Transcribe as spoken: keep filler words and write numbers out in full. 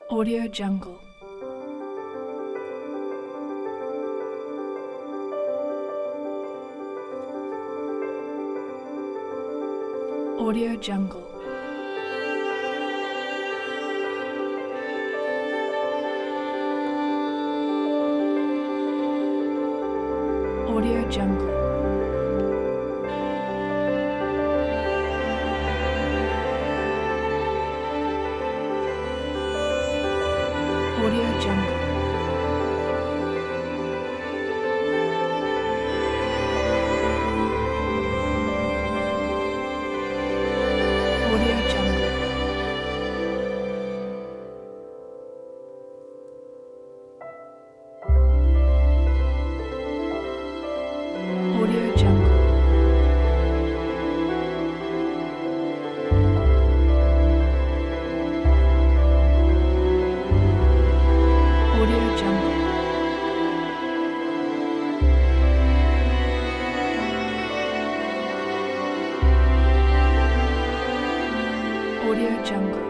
Audio Jungle. Audio Jungle. Audio Jungle. Audio Jungle. Audio Jungle. Audio Jungle. Audio Jungle. Audio Jungle.